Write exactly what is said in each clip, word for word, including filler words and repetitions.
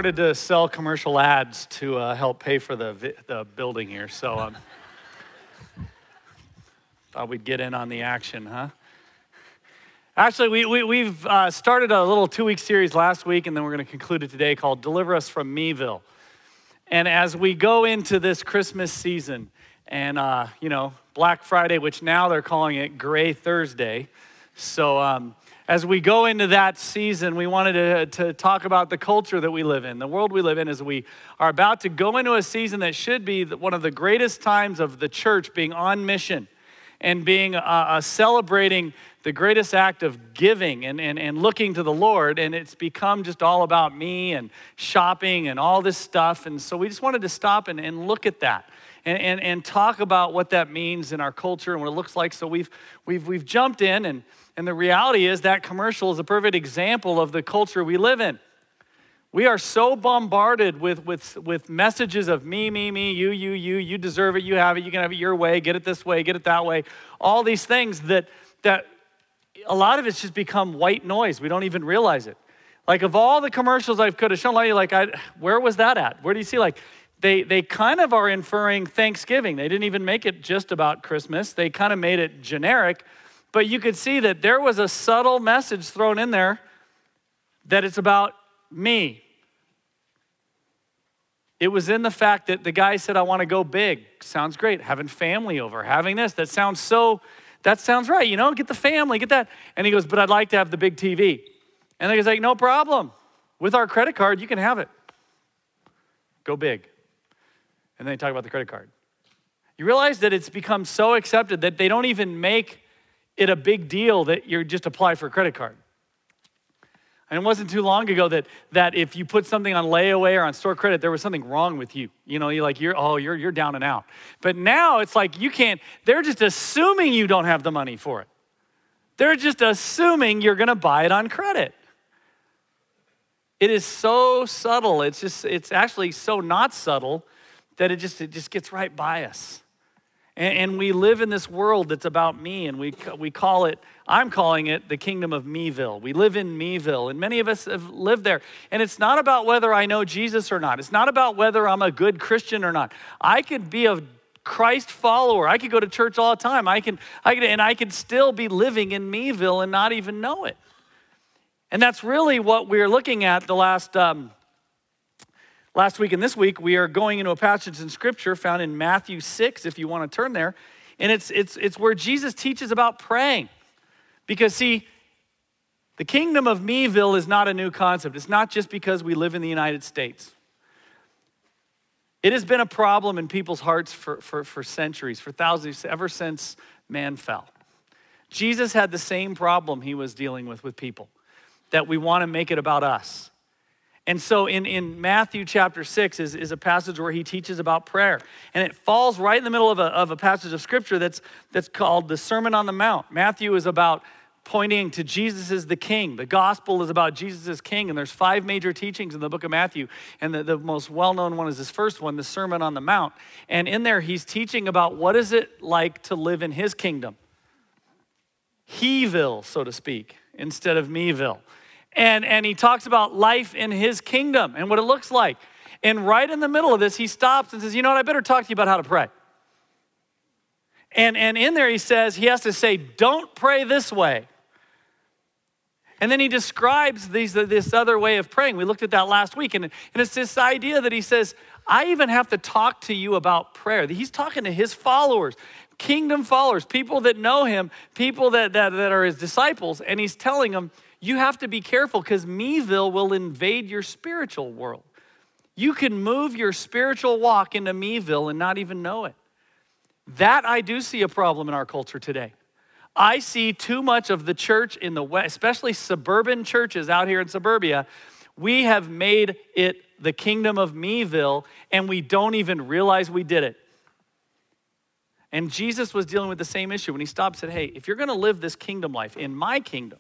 started to sell commercial ads to uh, help pay for the vi- the building here, so um, thought we'd get in on the action, huh? Actually, we, we, we've uh, started a little two-week series last week, and then we're going to conclude it today called Deliver Us from Meville. And as we go into this Christmas season, and, uh, you know, Black Friday, which now they're calling it Gray Thursday, so um, as we go into that season, we wanted to, to talk about the culture that we live in, the world we live in, as we are about to go into a season that should be one of the greatest times of the church being on mission and being uh, uh, celebrating the greatest act of giving and, and, and looking to the Lord, and it's become just all about me and shopping and all this stuff. And so we just wanted to stop and, and look at that and, and, and talk about what that means in our culture and what it looks like. So we've we've we've jumped in, and, and the reality is that commercial is a perfect example of the culture we live in. We are so bombarded with, with, with messages of me, me, me, you, you, you, you deserve it, you have it, you can have it your way, get it this way, get it that way. All these things that that a lot of it's just become white noise. We don't even realize it. Like, of all the commercials I could have shown, like, I, where was that at? Where do you see, like, they they kind of are inferring Thanksgiving. They didn't even make it just about Christmas. They kind of made it generic. But you could see that there was a subtle message thrown in there that it's about me. It was in the fact that the guy said, I want to go big. Sounds great. Having family over, having this. That sounds so... That sounds right, you know, get the family, get that. And he goes, but I'd like to have the big T V. And the guy's like, no problem. With our credit card, you can have it. Go big. And then they talk about the credit card. You realize that it's become so accepted that they don't even make it a big deal that you just apply for a credit card. And it wasn't too long ago that that if you put something on layaway or on store credit, there was something wrong with you. You know, you're like, you're oh, you're you're down and out. But now it's like you can't, they're just assuming you don't have the money for it. They're just assuming you're gonna buy it on credit. It is so subtle. It's just, it's actually so not subtle that it just it just gets right by us. And, and we live in this world that's about me, and we we call it, I'm calling it the kingdom of Meville. We live in Meville, and many of us have lived there. And it's not about whether I know Jesus or not. It's not about whether I'm a good Christian or not. I could be a Christ follower. I could go to church all the time. I can, I can, and I could still be living in Meville and not even know it. And that's really what we're looking at the last um, last week and this week. We are going into a passage in Scripture found in Matthew six, if you want to turn there. And it's it's it's where Jesus teaches about praying. Because, see, the kingdom of Meville is not a new concept. It's not just because we live in the United States. It has been a problem in people's hearts for, for, for centuries, for thousands, ever since man fell. Jesus had the same problem he was dealing with with people, that we want to make it about us. And so in, in Matthew chapter six is, is a passage where he teaches about prayer. And it falls right in the middle of a, of a passage of Scripture that's, that's called the Sermon on the Mount. Matthew is about pointing to Jesus as the king. The gospel is about Jesus as king. And there's five major teachings in the book of Matthew. And the, the most well-known one is this first one, the Sermon on the Mount. And in there, he's teaching about what is it like to live in his kingdom. He-ville, so to speak, instead of Meville. And, and he talks about life in his kingdom and what it looks like. And right in the middle of this, he stops and says, you know what, I better talk to you about how to pray. And, and in there he says, he has to say, don't pray this way. And then he describes these, this other way of praying. We looked at that last week. And, and it's this idea that he says, I even have to talk to you about prayer. He's talking to his followers, kingdom followers, people that know him, people that, that, that are his disciples. And he's telling them, you have to be careful because Meville will invade your spiritual world. You can move your spiritual walk into Meville and not even know it. That I do see a problem in our culture today. I see too much of the church in the West, especially suburban churches out here in suburbia. We have made it the kingdom of Meville, and we don't even realize we did it. And Jesus was dealing with the same issue when he stopped and said, hey, if you're going to live this kingdom life in my kingdom,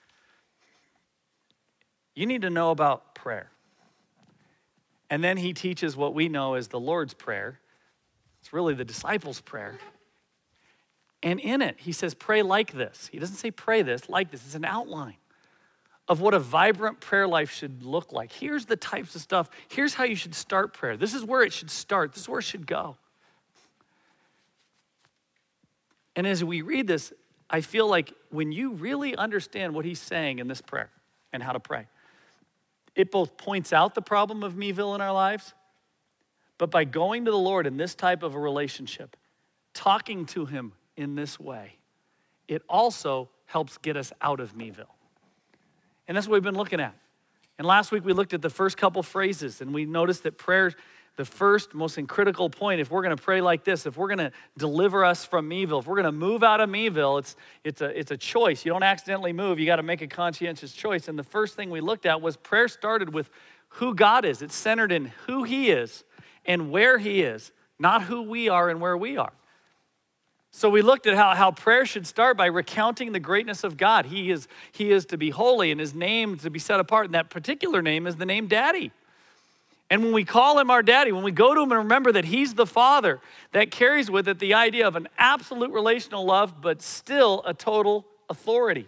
you need to know about prayer. And then he teaches what we know as the Lord's Prayer. It's really the disciples' prayer. And in it, he says, pray like this. He doesn't say pray this, like this. It's an outline of what a vibrant prayer life should look like. Here's the types of stuff. Here's how you should start prayer. This is where it should start. This is where it should go. And as we read this, I feel like when you really understand what he's saying in this prayer and how to pray, it both points out the problem of meville in our lives, but by going to the Lord in this type of a relationship, talking to him in this way, it also helps get us out of meville. And that's what we've been looking at. And last week we looked at the first couple phrases, and we noticed that prayer, the first most critical point, if we're gonna pray like this, if we're gonna deliver us from meville, if we're gonna move out of meville, it's, it's, a, it's a choice. You don't accidentally move, you gotta make a conscientious choice. And the first thing we looked at was prayer started with who God is. It's centered in who he is and where he is, not who we are and where we are. So we looked at how, how prayer should start by recounting the greatness of God. He is, he is to be holy and his name to be set apart. And that particular name is the name Daddy. And when we call him our Daddy, when we go to him and remember that he's the Father, that carries with it the idea of an absolute relational love, but still a total authority.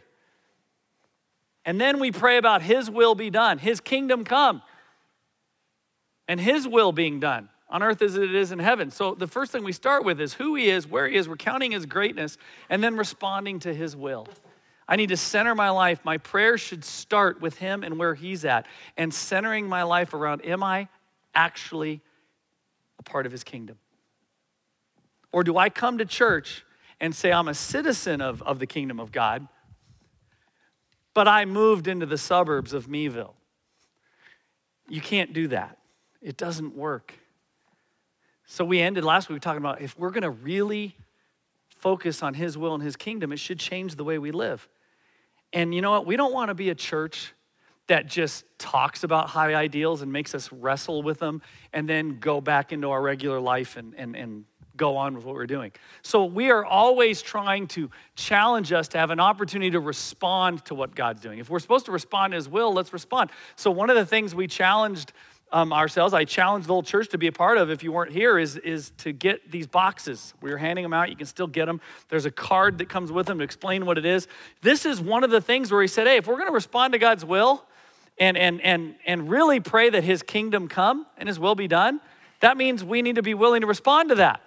And then we pray about his will be done, his kingdom come, and his will being done on earth as it is in heaven. So the first thing we start with is who he is, where he is, recounting his greatness, and then responding to his will. I need to center my life. My prayer should start with him and where he's at, and centering my life around, am I actually a part of his kingdom? Or do I come to church and say I'm a citizen of, of the kingdom of God, but I moved into the suburbs of meville? You can't do that. It doesn't work. So we ended last week talking about if we're going to really focus on his will and his kingdom, it should change the way we live. And you know what? We don't want to be a church that just talks about high ideals and makes us wrestle with them and then go back into our regular life and, and, and go on with what we're doing. So we are always trying to challenge us to have an opportunity to respond to what God's doing. If we're supposed to respond to his will, let's respond. So one of the things we challenged Um, ourselves, I challenged the whole church to be a part of, if you weren't here, is, is to get these boxes. We were handing them out. You can still get them. There's a card that comes with them to explain what it is. This is one of the things where he said, hey, if we're going to respond to God's will and, and, and, and really pray that his kingdom come and his will be done, that means we need to be willing to respond to that.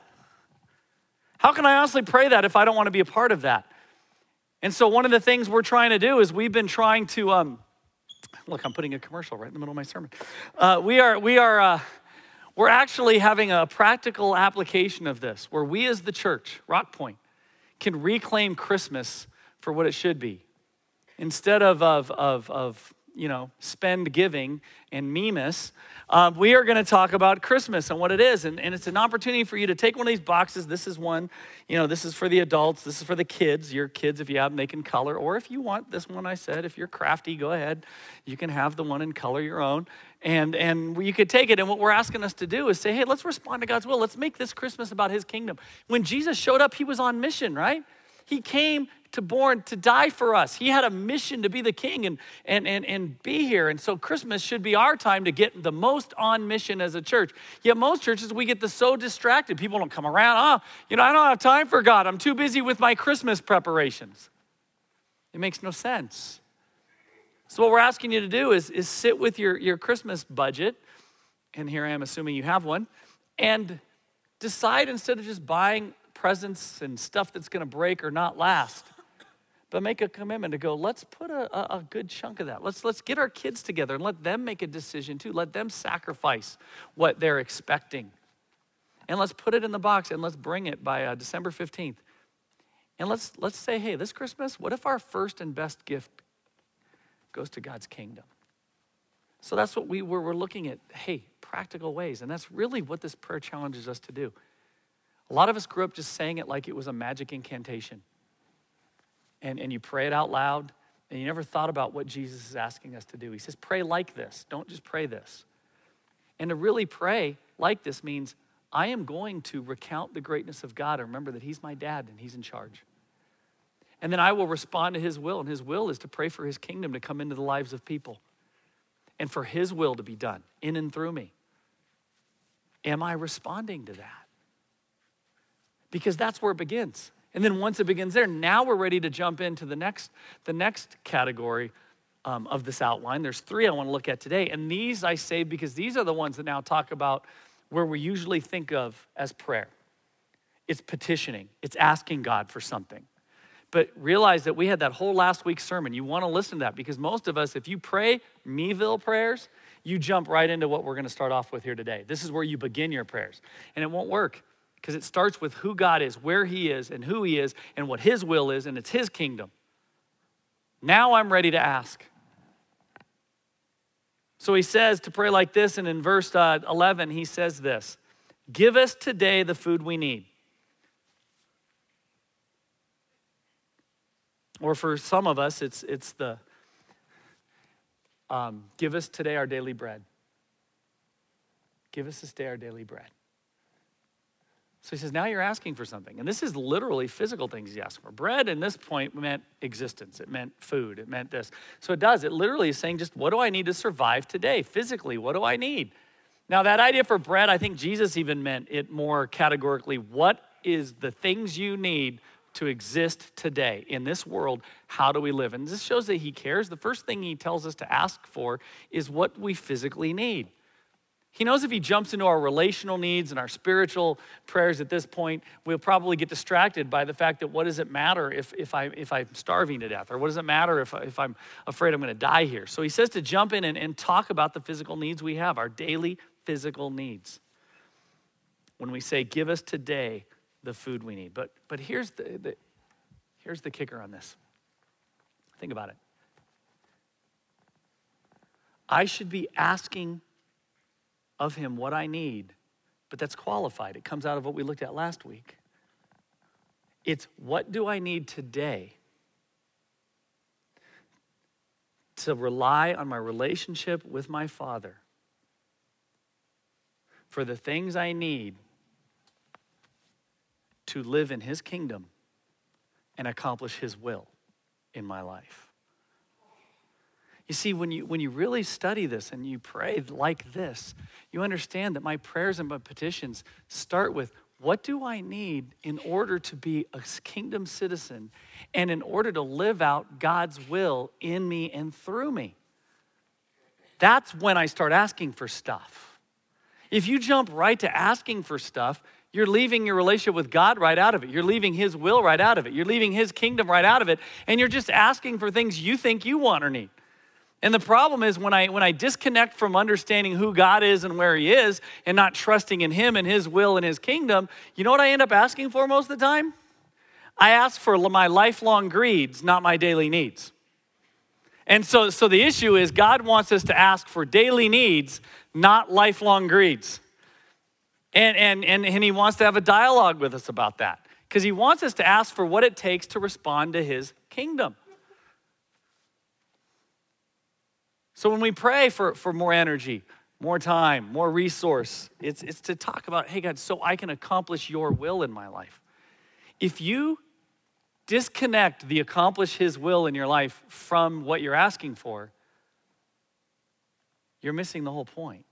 How can I honestly pray that if I don't want to be a part of that? And so one of the things we're trying to do is we've been trying to... Um, Look, I'm putting a commercial right in the middle of my sermon. Uh, we are, we are, uh, we're actually having a practical application of this, where we as the church, Rock Point, can reclaim Christmas for what it should be, instead of of of, of you know spend giving and memus. Uh, we are going to talk about Christmas and what it is, and, and it's an opportunity for you to take one of these boxes. This is one, you know, this is for the adults, this is for the kids. Your kids, if you have them, they can color, or if you want this one, I said, if you're crafty, go ahead. You can have the one and color your own, and, and you could take it, and what we're asking us to do is say, hey, let's respond to God's will. Let's make this Christmas about his kingdom. When Jesus showed up, he was on mission, right? He came to born to die for us. He had a mission to be the king and, and, and, and be here. And so Christmas should be our time to get the most on mission as a church. Yet most churches, we get the so distracted. People don't come around. Oh, you know, I don't have time for God. I'm too busy with my Christmas preparations. It makes no sense. So what we're asking you to do is, is sit with your, your Christmas budget, and here I am assuming you have one, and decide, instead of just buying presents and stuff that's going to break or not last, but make a commitment to go, let's put a, a, a good chunk of that. Let's, let's get our kids together and let them make a decision too. Let them sacrifice what they're expecting. And let's put it in the box and let's bring it by uh, December fifteenth. And let's, let's say, hey, this Christmas, what if our first and best gift goes to God's kingdom? So that's what we were, we're looking at, hey, practical ways. And that's really what this prayer challenges us to do. A lot of us grew up just saying it like it was a magic incantation. And, and you pray it out loud, and you never thought about what Jesus is asking us to do. He says, pray like this. Don't just pray this. And to really pray like this means I am going to recount the greatness of God and remember that he's my dad and he's in charge. And then I will respond to his will, and his will is to pray for his kingdom to come into the lives of people and for his will to be done in and through me. Am I responding to that? Because that's where it begins. And then once it begins there, now we're ready to jump into the next, the next category um, of this outline. There's three I want to look at today. And these I say because these are the ones that now talk about where we usually think of as prayer. It's petitioning. It's asking God for something. But realize that we had that whole last week's sermon. You want to listen to that because most of us, if you pray Meville prayers, you jump right into what we're going to start off with here today. This is where you begin your prayers. And it won't work because it starts with who God is, where he is, and who he is, and what his will is, and it's his kingdom. Now I'm ready to ask. So he says to pray like this, and in verse uh, eleven, he says this, give us today the food we need. Or for some of us, it's it's the, um, give us today our daily bread. Give us this day our daily bread. So he says, now you're asking for something. And this is literally physical things he's asking for. Bread in this point meant existence. It meant food. It meant this. So it does. It literally is saying just what do I need to survive today? Physically, what do I need? Now that idea for bread, I think Jesus even meant it more categorically. What is the things you need to exist today in this world? How do we live? And this shows that he cares. The first thing he tells us to ask for is what we physically need. He knows if he jumps into our relational needs and our spiritual prayers at this point, we'll probably get distracted by the fact that what does it matter if, if, I, if I'm starving to death? Or what does it matter if, if I'm afraid I'm going to die here? So he says to jump in and, and talk about the physical needs we have, our daily physical needs. When we say, give us today the food we need. But, but here's, the, the, here's the kicker on this. Think about it. I should be asking of him what I need, but that's qualified. It comes out of what we looked at last week. It's what do I need today to rely on my relationship with my Father for the things I need to live in his kingdom and accomplish his will in my life. You see, when you when you really study this and you pray like this, you understand that my prayers and my petitions start with, what do I need in order to be a kingdom citizen and in order to live out God's will in me and through me? That's when I start asking for stuff. If you jump right to asking for stuff, you're leaving your relationship with God right out of it. You're leaving his will right out of it. You're leaving his kingdom right out of it. And you're just asking for things you think you want or need. And the problem is when I when I disconnect from understanding who God is and where he is and not trusting in him and his will and his kingdom, you know what I end up asking for most of the time? I ask for my lifelong greeds, not my daily needs. And so, so the issue is God wants us to ask for daily needs, not lifelong greeds. And, and, and, and he wants to have a dialogue with us about that because he wants us to ask for what it takes to respond to his kingdom. So when we pray for, for more energy, more time, more resource, it's, it's to talk about, hey, God, so I can accomplish your will in my life. If you disconnect the accomplish his will in your life from what you're asking for, you're missing the whole point.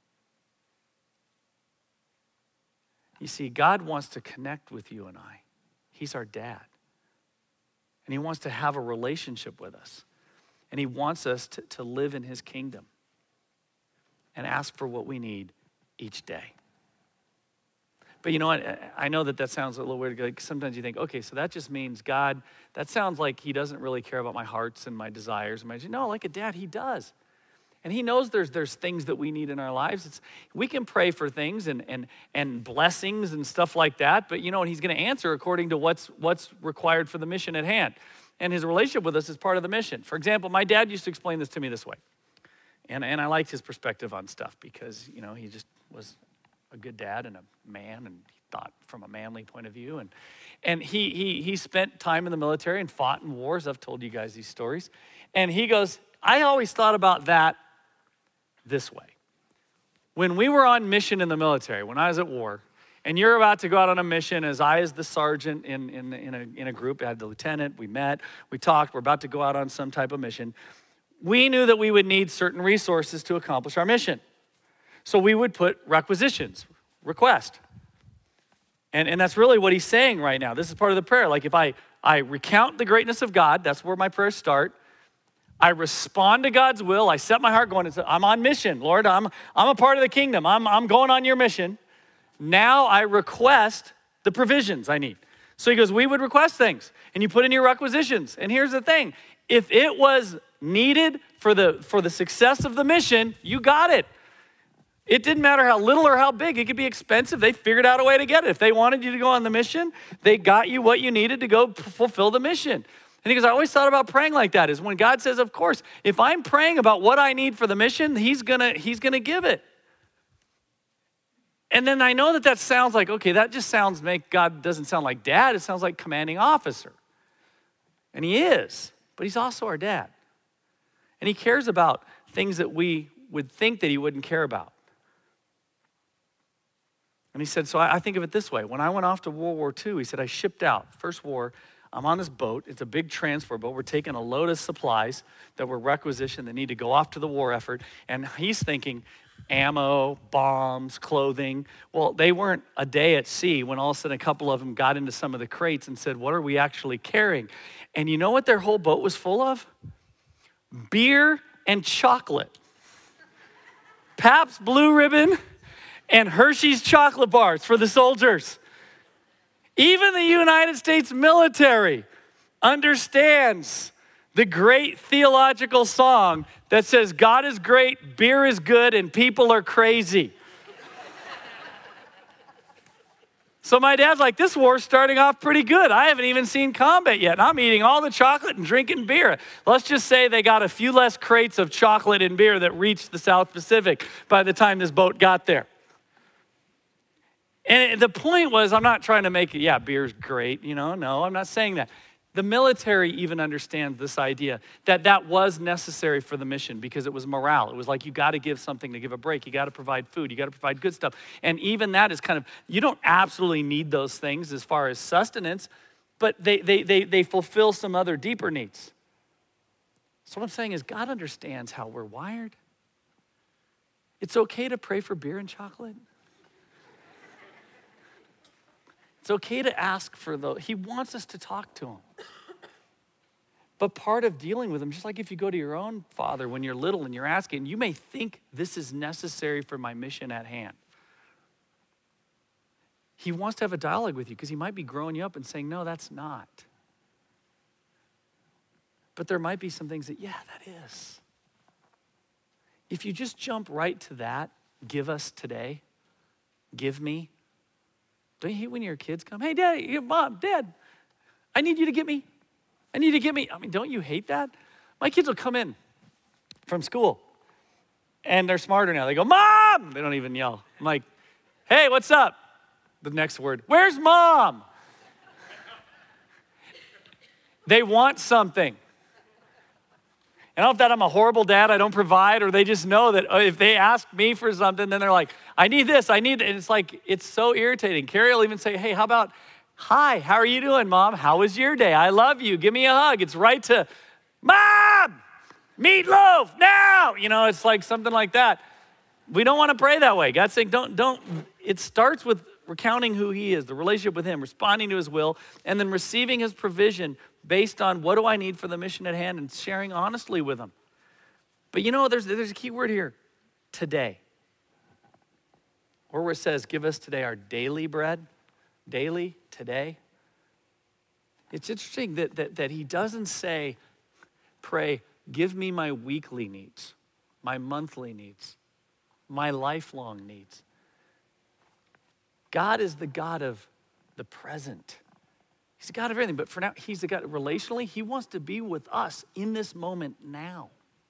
You see, God wants to connect with you and I. He's our dad. And he wants to have a relationship with us. And he wants us to, to live in his kingdom and ask for what we need each day. But you know what? I know that that sounds a little weird. Like sometimes you think, okay, so that just means God, that sounds like he doesn't really care about my hearts and my desires. And my, no, like a dad, he does. And he knows there's there's things that we need in our lives. It's, we can pray for things and, and, and blessings and stuff like that. But you know what? He's going to answer according to what's what's required for the mission at hand. And his relationship with us is part of the mission. For example, my dad used to explain this to me this way. And, and I liked his perspective on stuff because, you know, he just was a good dad and a man and he thought from a manly point of view. And, and he, he, he spent time in the military and fought in wars. I've told you guys these stories. And he goes, I always thought about that this way. When we were on mission in the military, when I was at war, and you're about to go out on a mission as I as the sergeant in, in, in, a, in a group, I had the lieutenant, we met, we talked, we're about to go out on some type of mission. We knew that we would need certain resources to accomplish our mission. So we would put requisitions, request. And, and that's really what he's saying right now. This is part of the prayer. Like if I, I recount the greatness of God, that's where my prayers start. I respond to God's will. I set my heart going, I'm on mission, Lord. I'm, I'm a part of the kingdom. I'm, I'm going on your mission. Now I request the provisions I need. So he goes, we would request things. And you put in your requisitions. And here's the thing. If it was needed for the, for the success of the mission, you got it. It didn't matter how little or how big. It could be expensive. They figured out a way to get it. If they wanted you to go on the mission, they got you what you needed to go p- fulfill the mission. And he goes, I always thought about praying like that, is when God says, of course, if I'm praying about what I need for the mission, he's gonna, he's gonna give it. And then I know that that sounds like, okay, that just sounds, make God doesn't sound like dad. It sounds like commanding officer. And he is, but he's also our dad. And he cares about things that we would think that he wouldn't care about. And he said, so I think of it this way. When I went off to World War Two, he said, I shipped out. First war, I'm on this boat. It's a big transport boat. We're taking a load of supplies that were requisitioned that need to go off to the war effort. And he's thinking ammo, bombs, clothing. Well, they weren't a day at sea when all of a sudden a couple of them got into some of the crates and said, what are we actually carrying? And you know what their whole boat was full of? Beer and chocolate. Pabst Blue Ribbon and Hershey's chocolate bars for the soldiers. Even the United States military understands the great theological song that says, God is great, beer is good, and people are crazy. So my dad's like, this war's starting off pretty good. I haven't even seen combat yet. And I'm eating all the chocolate and drinking beer. Let's just say they got a few less crates of chocolate and beer that reached the South Pacific by the time this boat got there. And the point was, I'm not trying to make it, yeah, beer's great, you know, no, I'm not saying that. The military even understands this idea that that was necessary for the mission because it was morale. It was like, you got to give something to give a break. You got to provide food. You got to provide good stuff. And even that is kind of, you don't absolutely need those things as far as sustenance, but they, they, they, they fulfill some other deeper needs. So what I'm saying is God understands how we're wired. It's okay to pray for beer and chocolate. It's okay to ask for the, he wants us to talk to him. But part of dealing with him, just like if you go to your own father when you're little and you're asking, you may think this is necessary for my mission at hand. He wants to have a dialogue with you because he might be growing you up and saying, no, that's not. But there might be some things that, yeah, that is. If you just jump right to that, give us today, give me. Don't you hate when your kids come, hey, Dad, Mom, Dad, I need you to get me. I need to get me. I mean, don't you hate that? My kids will come in from school, and they're smarter now. They go, Mom! They don't even yell. I'm like, hey, what's up? The next word, where's Mom? They want something. And I don't know if that I'm a horrible dad, I don't provide, or they just know that if they ask me for something, then they're like, I need this, I need it. And it's like, it's so irritating. Carrie will even say, hey, how about, hi, how are you doing, Mom? How was your day? I love you. Give me a hug. It's right to, Mom, meatloaf now. You know, it's like something like that. We don't want to pray that way. God's saying, don't, don't. It starts with recounting who he is, the relationship with him, responding to his will, and then receiving his provision based on what do I need for the mission at hand and sharing honestly with him. But you know, there's, there's a key word here, today. Or where it says, give us today our daily bread, daily, today. It's interesting that, that, that he doesn't say, pray, give me my weekly needs, my monthly needs, my lifelong needs. God is the God of the present. He's the God of everything, but for now, he's the God, relationally, he wants to be with us in this moment now.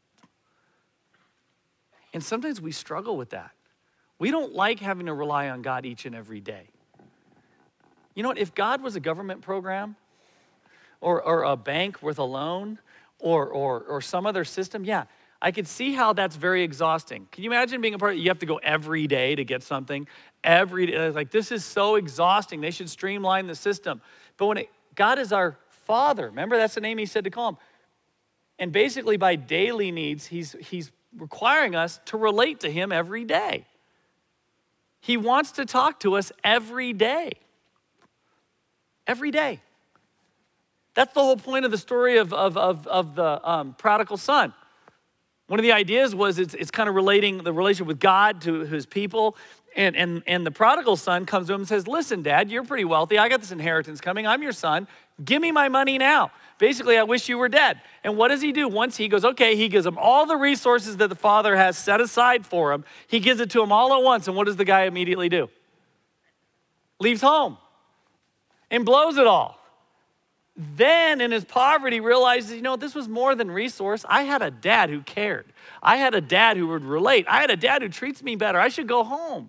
And sometimes we struggle with that. We don't like having to rely on God each and every day. You know what, if God was a government program or, or a bank with a loan or, or, or some other system, yeah, I could see how that's very exhausting. Can you imagine being a part of it? You have to go every day to get something. Every day, like this is so exhausting. They should streamline the system. But when it, God is our Father, remember that's the name he said to call him. And basically by daily needs, he's, he's requiring us to relate to him every day. He wants to talk to us every day. Every day. That's the whole point of the story of, of, of, of the um, prodigal son. One of the ideas was it's, it's kind of relating the relationship with God to his people. And, and, and the prodigal son comes to him and says, listen, Dad, you're pretty wealthy. I got this inheritance coming. I'm your son. Give me my money now. Basically, I wish you were dead. And what does he do? Once he goes, okay, he gives him all the resources that the father has set aside for him. He gives it to him all at once. And what does the guy immediately do? Leaves home and blows it all. Then in his poverty realizes, you know, this was more than resource. I had a dad who cared. I had a dad who would relate. I had a dad who treats me better. I should go home.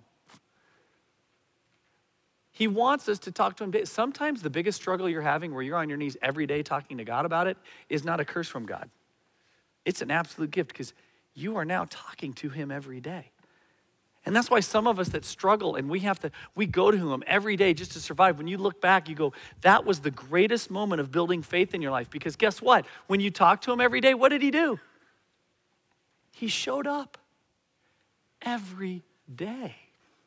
He wants us to talk to him. Sometimes the biggest struggle you're having where you're on your knees every day talking to God about it is not a curse from God. It's an absolute gift because you are now talking to him every day. And that's why some of us that struggle and we have to, we go to him every day just to survive. When you look back, you go, that was the greatest moment of building faith in your life. Because guess what? When you talk to him every day, what did he do? He showed up every day.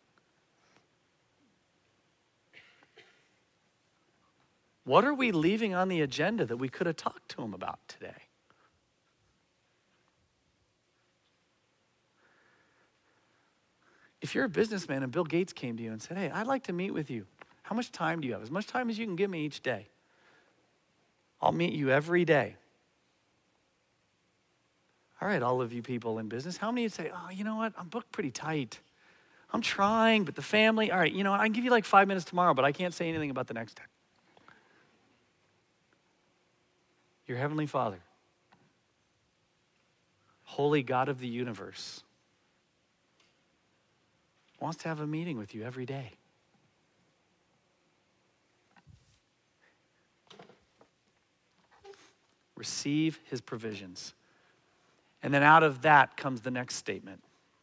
What are we leaving on the agenda that we could have talked to him about today? If you're a businessman and Bill Gates came to you and said, hey, I'd like to meet with you. How much time do you have? As much time as you can give me each day. I'll meet you every day. All right, all of you people in business, how many would say, oh, you know what? I'm booked pretty tight. I'm trying, but the family, all right, you know what? I can give you like five minutes tomorrow, but I can't say anything about the next day. Your Heavenly Father, Holy God of the universe, wants to have a meeting with you every day. Receive his provisions. And then out of that comes the next statement.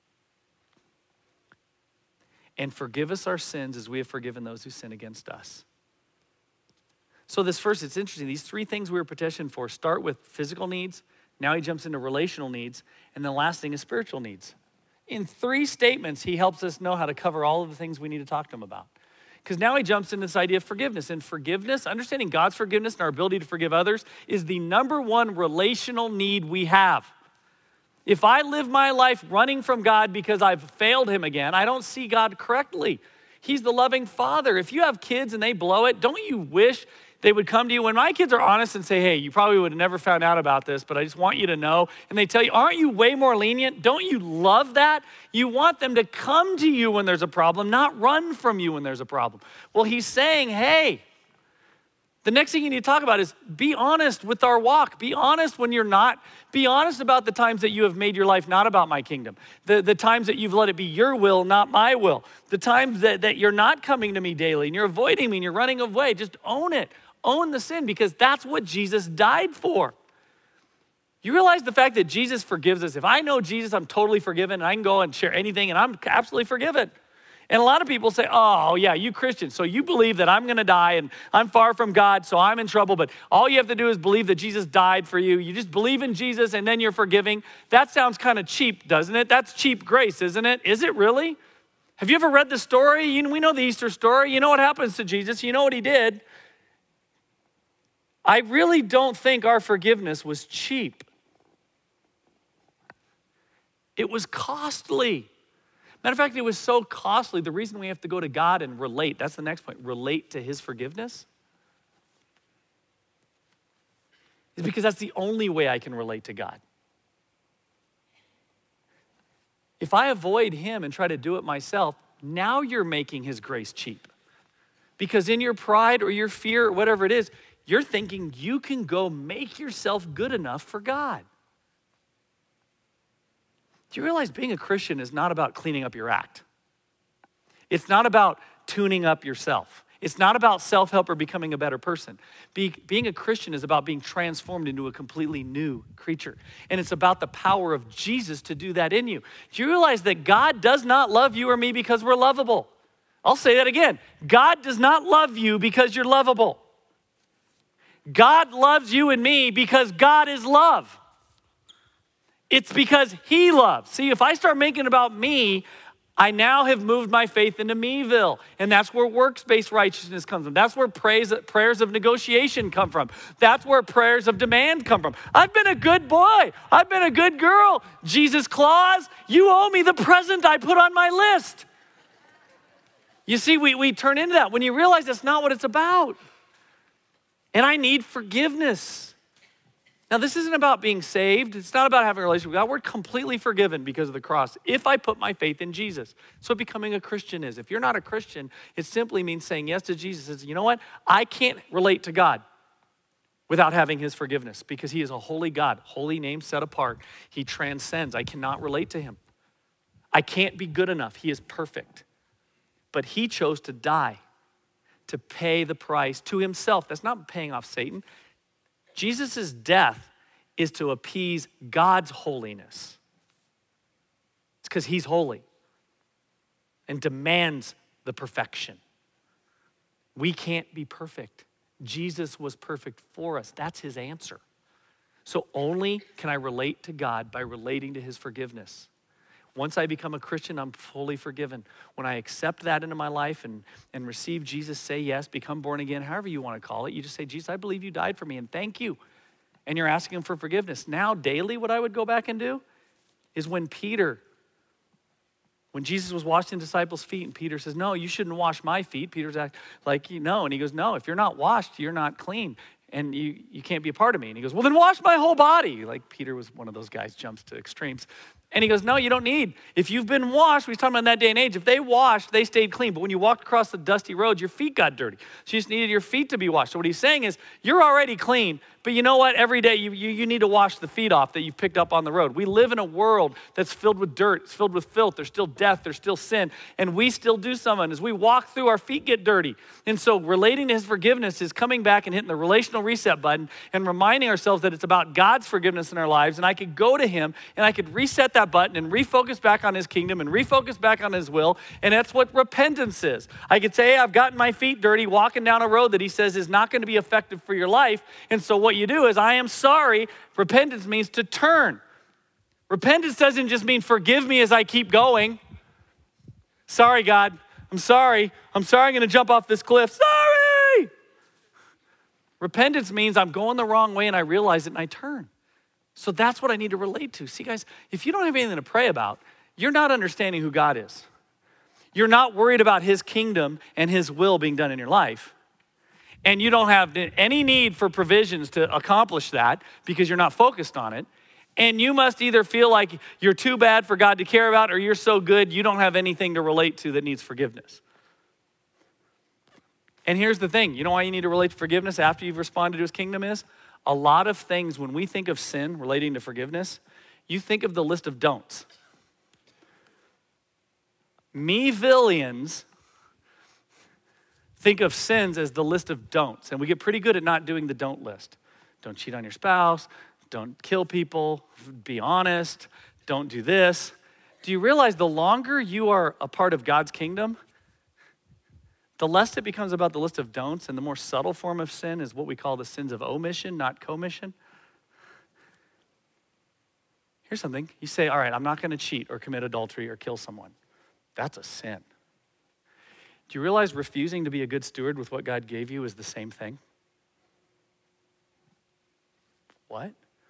And forgive us our sins as we have forgiven those who sin against us. So this first, it's interesting. These three things we were petitioned for start with physical needs. Now he jumps into relational needs. And the last thing is spiritual needs. In three statements, he helps us know how to cover all of the things we need to talk to him about. Because now he jumps into this idea of forgiveness. And forgiveness, understanding God's forgiveness and our ability to forgive others is the number one relational need we have. If I live my life running from God because I've failed him again, I don't see God correctly. He's the loving Father. If you have kids and they blow it, don't you wish they would come to you? When my kids are honest and say, hey, you probably would have never found out about this, but I just want you to know. And they tell you, aren't you way more lenient? Don't you love that? You want them to come to you when there's a problem, not run from you when there's a problem. Well, he's saying, hey, the next thing you need to talk about is be honest with our walk. Be honest when you're not. Be honest about the times that you have made your life not about my kingdom. The, the times that you've let it be your will, not my will. The times that, that you're not coming to me daily and you're avoiding me and you're running away. Just own it. Own the sin because that's what Jesus died for. You realize the fact that Jesus forgives us. If I know Jesus, I'm totally forgiven and I can go and share anything and I'm absolutely forgiven. And a lot of people say, oh, yeah, you Christians, so you believe that I'm going to die and I'm far from God, so I'm in trouble, but all you have to do is believe that Jesus died for you. You just believe in Jesus and then you're forgiving. That sounds kind of cheap, doesn't it? That's cheap grace, isn't it? Is it really? Have you ever read the story? You know, we know the Easter story. You know what happens to Jesus. You know what he did. I really don't think our forgiveness was cheap. It was costly. Matter of fact, it was so costly. The reason we have to go to God and relate, that's the next point, relate to his forgiveness, is because that's the only way I can relate to God. If I avoid him and try to do it myself, now you're making his grace cheap. Because in your pride or your fear or whatever it is, you're thinking you can go make yourself good enough for God. Do you realize being a Christian is not about cleaning up your act? It's not about tuning up yourself. It's not about self-help or becoming a better person. Be, being a Christian is about being transformed into a completely new creature. And it's about the power of Jesus to do that in you. Do you realize that God does not love you or me because we're lovable? I'll say that again. God does not love you because you're lovable. God loves you and me because God is love. It's because he loves. See, if I start making it about me, I now have moved my faith into meville. And that's where works-based righteousness comes from. That's where praise, prayers of negotiation come from. That's where prayers of demand come from. I've been a good boy. I've been a good girl. Jesus Claus, you owe me the present I put on my list. You see, we, we turn into that when you realize that's not what it's about. And I need forgiveness. Now, this isn't about being saved. It's not about having a relationship with God. We're completely forgiven because of the cross if I put my faith in Jesus. So becoming a Christian is. If you're not a Christian, it simply means saying yes to Jesus. It's, you know what? I can't relate to God without having his forgiveness because he is a holy God, holy name set apart. He transcends. I cannot relate to him. I can't be good enough. He is perfect. But he chose to die to pay the price to himself. That's not paying off Satan. Jesus' death is to appease God's holiness. It's because he's holy and demands the perfection. We can't be perfect. Jesus was perfect for us. That's his answer. So only can I relate to God by relating to his forgiveness. Once I become a Christian, I'm fully forgiven. When I accept that into my life and, and receive Jesus, say yes, become born again, however you want to call it, you just say, Jesus, I believe you died for me and thank you. And you're asking him for forgiveness. Now, daily, what I would go back and do is when Peter, when Jesus was washing the disciples' feet and Peter says, no, you shouldn't wash my feet. Peter's act like, you know, and he goes, no, if you're not washed, you're not clean. And you, you can't be a part of me. And he goes, well, then wash my whole body. Like Peter was one of those guys, jumps to extremes. And he goes, no, you don't need. If you've been washed, we was talking about in that day and age, if they washed, they stayed clean. But when you walked across the dusty roads, your feet got dirty. So you just needed your feet to be washed. So what he's saying is, you're already clean. But you know what? Every day you, you, you need to wash the feet off that you've picked up on the road. We live in a world that's filled with dirt. It's filled with filth. There's still death. There's still sin. And we still do something. As we walk through, our feet get dirty. And so relating to his forgiveness is coming back and hitting the relational reset button and reminding ourselves that it's about God's forgiveness in our lives. And I could go to him and I could reset that button and refocus back on his kingdom and refocus back on his will. And that's what repentance is. I could say, hey, I've gotten my feet dirty walking down a road that he says is not going to be effective for your life. And so what you do is, I am sorry. Repentance means to turn. Repentance doesn't just mean forgive me as I keep going. Sorry, God. I'm sorry. I'm sorry I'm going to jump off this cliff. Sorry. Repentance means I'm going the wrong way and I realize it and I turn. So that's what I need to relate to. See, guys, if you don't have anything to pray about, you're not understanding who God is. You're not worried about his kingdom and his will being done in your life. And you don't have any need for provisions to accomplish that because you're not focused on it. And you must either feel like you're too bad for God to care about or you're so good you don't have anything to relate to that needs forgiveness. And here's the thing. You know why you need to relate to forgiveness after you've responded to his kingdom is? A lot of things, when we think of sin relating to forgiveness, you think of the list of don'ts. Me-villians think of sins as the list of don'ts. And we get pretty good at not doing the don't list. Don't cheat on your spouse. Don't kill people. Be honest. Don't do this. Do you realize the longer you are a part of God's kingdom, the less it becomes about the list of don'ts, and the more subtle form of sin is what we call the sins of omission, not commission? Here's something. You say, all right, I'm not going to cheat or commit adultery or kill someone. That's a sin. Do you realize refusing to be a good steward with what God gave you is the same thing? What?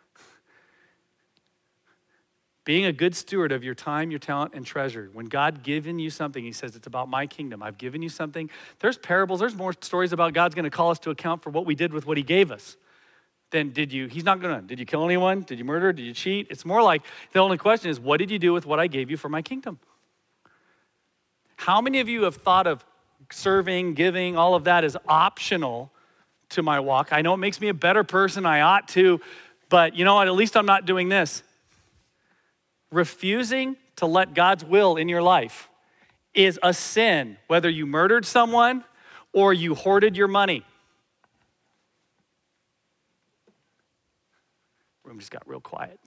Being a good steward of your time, your talent, and treasure. When God given you something, he says, it's about my kingdom. I've given you something. There's parables. There's more stories about God's going to call us to account for what we did with what he gave us. Then did you, he's not going to, did you kill anyone? Did you murder? Did you cheat? It's more like the only question is, what did you do with what I gave you for my kingdom? How many of you have thought of serving, giving, all of that as optional to my walk? I know it makes me a better person. I ought to, but you know what? At least I'm not doing this. Refusing to let God's will in your life is a sin, whether you murdered someone or you hoarded your money. Room just got real quiet.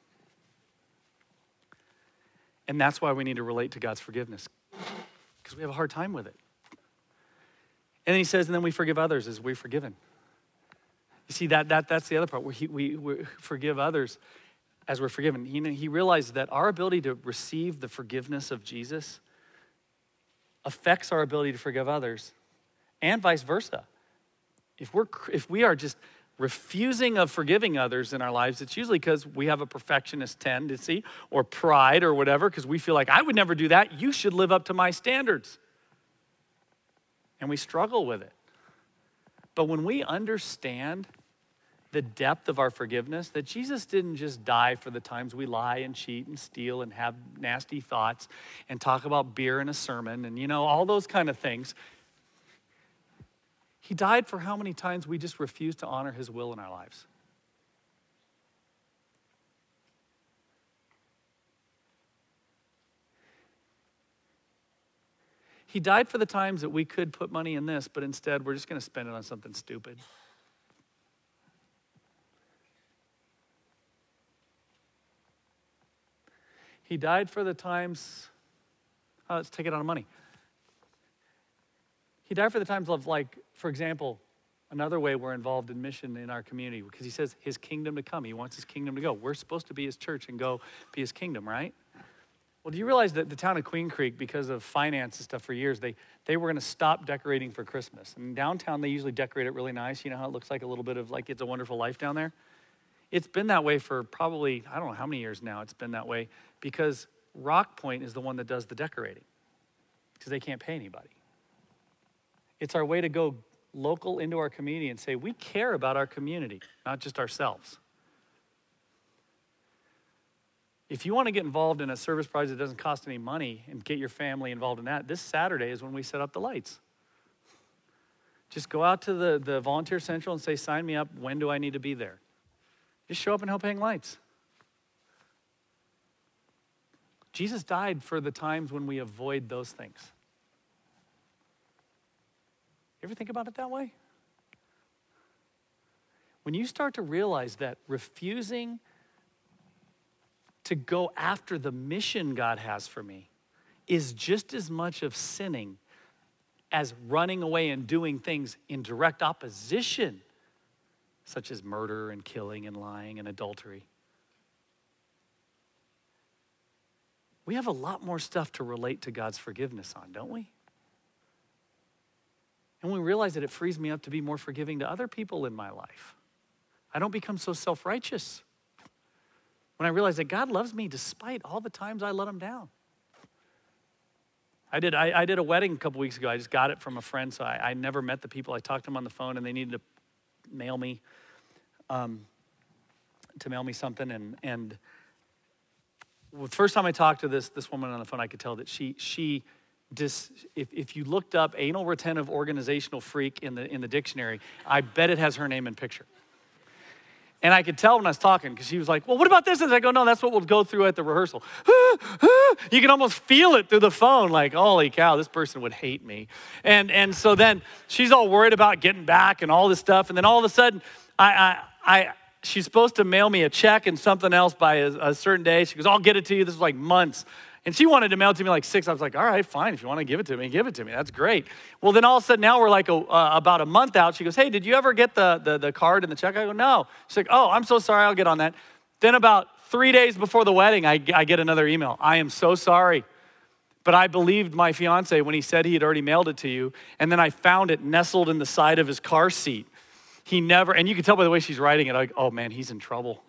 And that's why we need to relate to God's forgiveness, because we have a hard time with it. And then he says, and then we forgive others as we're forgiven. You see, that that that's the other part, where he, we, we forgive others as we're forgiven. He, he realized that our ability to receive the forgiveness of Jesus affects our ability to forgive others, and vice versa. If we're if we are just refusing of forgiving others in our lives, it's usually because we have a perfectionist tendency or pride or whatever, because we feel like, I would never do that. You should live up to my standards. And we struggle with it. But when we understand the depth of our forgiveness, that Jesus didn't just die for the times we lie and cheat and steal and have nasty thoughts and talk about beer in a sermon and, you know, all those kind of things. He died for how many times we just refuse to honor his will in our lives. He died for the times that we could put money in this, but instead we're just going to spend it on something stupid. He died for the times, oh, let's take it on money. He died for the times of, like, for example, another way we're involved in mission in our community, because he says his kingdom to come. He wants his kingdom to go. We're supposed to be his church and go be his kingdom, right? Well, do you realize that the town of Queen Creek, because of finance and stuff for years, they, they were going to stop decorating for Christmas. And downtown, they usually decorate it really nice. You know how it looks like a little bit of like It's a Wonderful Life down there? It's been that way for probably, I don't know how many years now it's been that way, because Rock Point is the one that does the decorating, because they can't pay anybody. It's our way to go local into our community and say, we care about our community, not just ourselves. If you want to get involved in a service project that doesn't cost any money and get your family involved in that, this Saturday is when we set up the lights. Just go out to the, the Volunteer Central and say, sign me up. When do I need to be there? Just show up and help hang lights. Jesus died for the times when we avoid those things. You ever think about it that way? When you start to realize that refusing to go after the mission God has for me is just as much of sinning as running away and doing things in direct opposition, such as murder and killing and lying and adultery. We have a lot more stuff to relate to God's forgiveness on, don't we? And we realize that it frees me up to be more forgiving to other people in my life. I don't become so self-righteous. When I realize that God loves me despite all the times I let him down. I did I, I did a wedding a couple weeks ago. I just got it from a friend, so I, I never met the people. I talked to them on the phone, and they needed to mail me, um, to mail me something. And and well, the first time I talked to this this woman on the phone, I could tell that she she just if if you looked up anal retentive organizational freak in the in the dictionary, I bet it has her name and picture. And I could tell when I was talking, because she was like, well, what about this? And I go, no, that's what we'll go through at the rehearsal. You can almost feel it through the phone, like, holy cow, this person would hate me. And and so then she's all worried about getting back and all this stuff. And then all of a sudden, I I, I she's supposed to mail me a check and something else by a, a certain day. She goes, I'll get it to you. This was like months. And she wanted to mail it to me like six. I was like, all right, fine. If you want to give it to me, give it to me. That's great. Well, then all of a sudden now we're like a, uh, about a month out. She goes, hey, did you ever get the, the, the card and the check? I go, no. She's like, oh, I'm so sorry. I'll get on that. Then about three days before the wedding, I, I get another email. I am so sorry. But I believed my fiance when he said he had already mailed it to you. And then I found it nestled in the side of his car seat. He never, and you can tell by the way she's writing it, like, oh man, he's in trouble.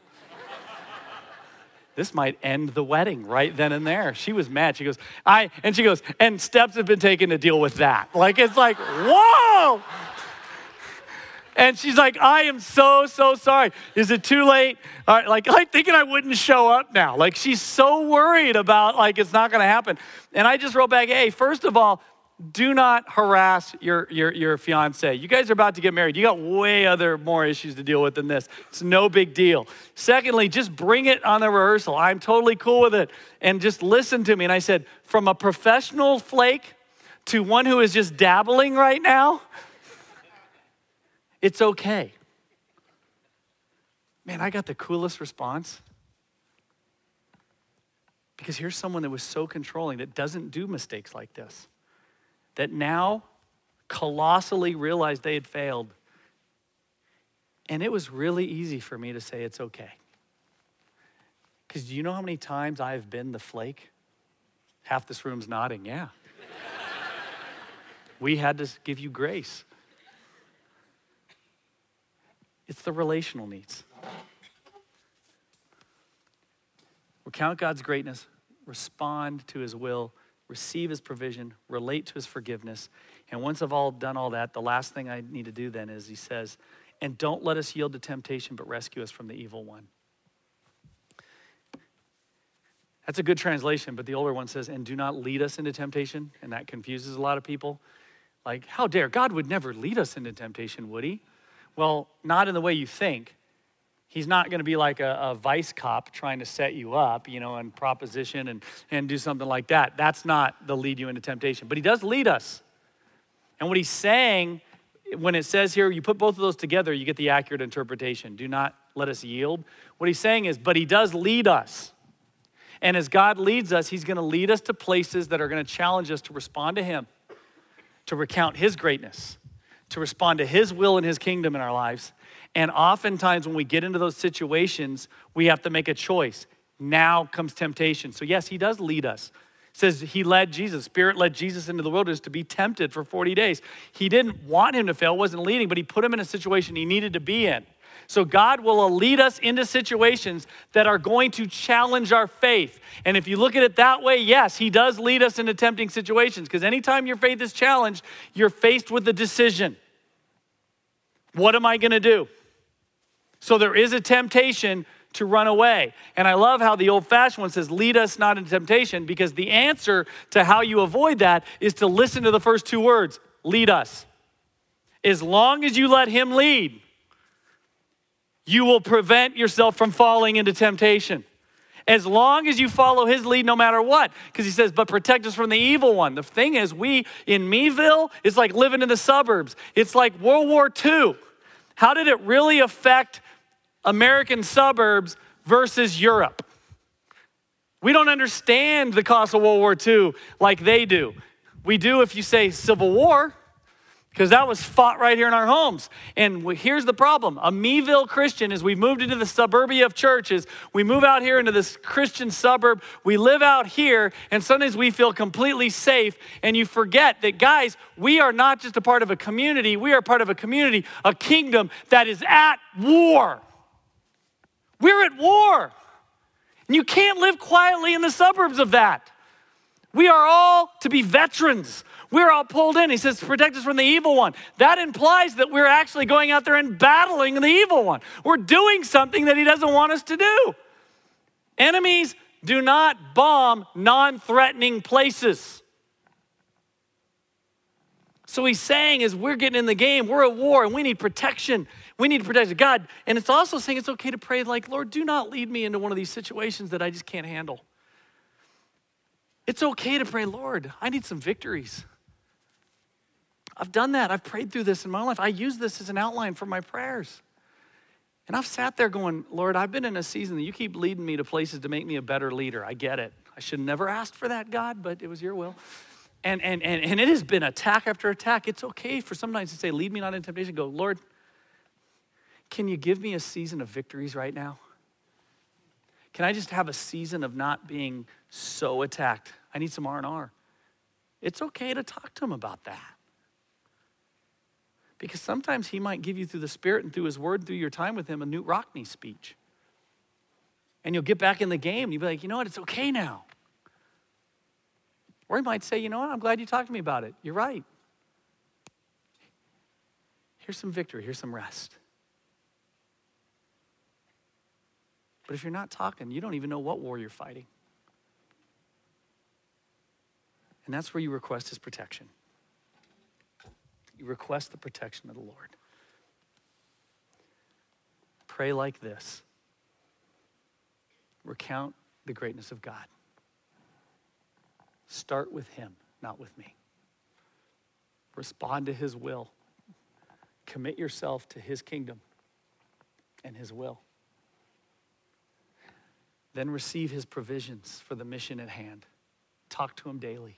This might end the wedding right then and there. She was mad. She goes, I, and she goes, and steps have been taken to deal with that. Like, it's like, whoa. And she's like, I am so, so sorry. Is it too late? All right, like, like thinking I wouldn't show up now. Like, she's so worried about, like, it's not going to happen. And I just wrote back, hey, first of all, do not harass your, your, your fiance. You guys are about to get married. You got way other more issues to deal with than this. It's no big deal. Secondly, just bring it on the rehearsal. I'm totally cool with it. And just listen to me. And I said, from a professional flake to one who is just dabbling right now, it's okay. Man, I got the coolest response. Because here's someone that was so controlling that doesn't do mistakes like this. That now colossally realized they had failed. And it was really easy for me to say it's okay. Because do you know how many times I've been the flake? Half this room's nodding, yeah. We had to give you grace. It's the relational needs. Recount God's greatness, respond to his will, receive his provision, relate to his forgiveness. And once I've all done all that, the last thing I need to do then is he says, and don't let us yield to temptation, but rescue us from the evil one. That's a good translation, but the older one says, and do not lead us into temptation. And that confuses a lot of people. Like, how dare, God would never lead us into temptation, would he? Well, not in the way you think. He's not going to be like a, a vice cop trying to set you up, you know, and proposition and, and do something like that. That's not the lead you into temptation. But he does lead us. And what he's saying, when it says here, you put both of those together, you get the accurate interpretation. Do not let us yield. What he's saying is, but he does lead us. And as God leads us, he's going to lead us to places that are going to challenge us to respond to him, to recount his greatness, to respond to his will and his kingdom in our lives. And oftentimes when we get into those situations, we have to make a choice. Now comes temptation. So yes, he does lead us. It says he led Jesus, Spirit led Jesus into the wilderness to be tempted for forty days. He didn't want him to fail, wasn't leading, but he put him in a situation he needed to be in. So God will lead us into situations that are going to challenge our faith. And if you look at it that way, yes, he does lead us into tempting situations, because anytime your faith is challenged, you're faced with a decision. What am I going to do? So there is a temptation to run away. And I love how the old-fashioned one says, lead us not into temptation, because the answer to how you avoid that is to listen to the first two words, lead us. As long as you let him lead, you will prevent yourself from falling into temptation. As long as you follow his lead no matter what. Because he says, but protect us from the evil one. The thing is, we in Meville, it's like living in the suburbs. It's like World War Two. How did it really affect American suburbs versus Europe? We don't understand the cost of World War Two like they do. We do if you say Civil War, because that was fought right here in our homes. And here's the problem. A Meville Christian, as we moved into the suburbia of churches, we move out here into this Christian suburb. We live out here, and sometimes we feel completely safe. And you forget that, guys, we are not just a part of a community. We are part of a community, a kingdom that is at war. We're at war. And you can't live quietly in the suburbs of that. We are all to be veterans. We're all pulled in. He says, protect us from the evil one. That implies that we're actually going out there and battling the evil one. We're doing something that he doesn't want us to do. Enemies do not bomb non-threatening places. So he's saying, as we're getting in the game, we're at war and we need protection. We need to protect God. And it's also saying it's okay to pray like, Lord, do not lead me into one of these situations that I just can't handle. It's okay to pray, Lord, I need some victories. I've done that. I've prayed through this in my life. I use this as an outline for my prayers. And I've sat there going, Lord, I've been in a season that you keep leading me to places to make me a better leader. I get it. I should have never asked for that, God, but it was your will. And, and, and, and it has been attack after attack. It's okay for sometimes to say, lead me not into temptation. Go, Lord, can you give me a season of victories right now? Can I just have a season of not being so attacked? I need some R and R. It's okay to talk to him about that. Because sometimes he might give you through the Spirit and through his word, through your time with him, a Newt Rockney speech. And you'll get back in the game and you'll be like, you know what, it's okay now. Or he might say, you know what, I'm glad you talked to me about it. You're right. Here's some victory, here's some rest. But if you're not talking, you don't even know what war you're fighting. And that's where you request his protection. You request the protection of the Lord. Pray like this. Recount the greatness of God. Start with him, not with me. Respond to his will. Commit yourself to his kingdom and his will. Then receive his provisions for the mission at hand. Talk to him daily.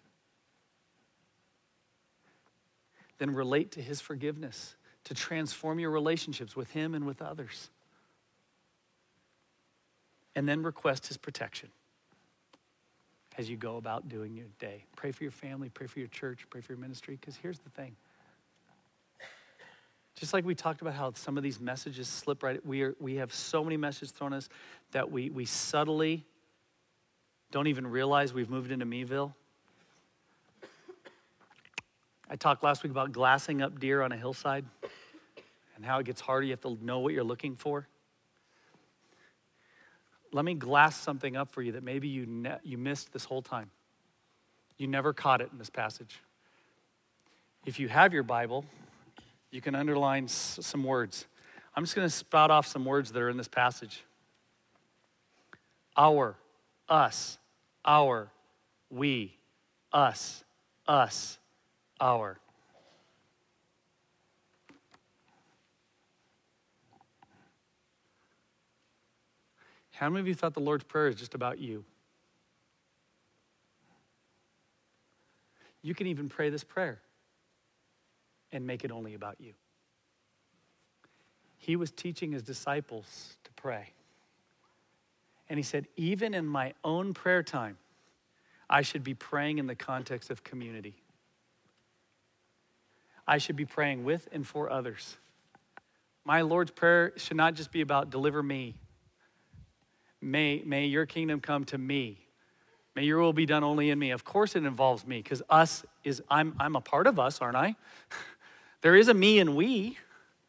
Then relate to his forgiveness to transform your relationships with him and with others. And then request his protection. as you go about doing your day. Pray for your family, pray for your church, pray for your ministry, because here's the thing. Just like we talked about how some of these messages slip right, we are we have so many messages thrown at us that we we subtly don't even realize we've moved into Meville. I talked last week about glassing up deer on a hillside and how it gets harder. You have to know what you're looking for. Let me glass something up for you that maybe you ne- you missed this whole time. You never caught it in this passage. If you have your Bible, you can underline s- some words. I'm just going to spout off some words that are in this passage. Our, us, our, we, us, us, our. How many of you thought the Lord's Prayer is just about you? You can even pray this prayer and make it only about you. He was teaching his disciples to pray. And he said, even in my own prayer time, I should be praying in the context of community. I should be praying with and for others. My Lord's Prayer should not just be about deliver me. May, may your kingdom come to me. May your will be done only in me. Of course it involves me, because us is, I'm, I'm a part of us, aren't I? There is a me and we.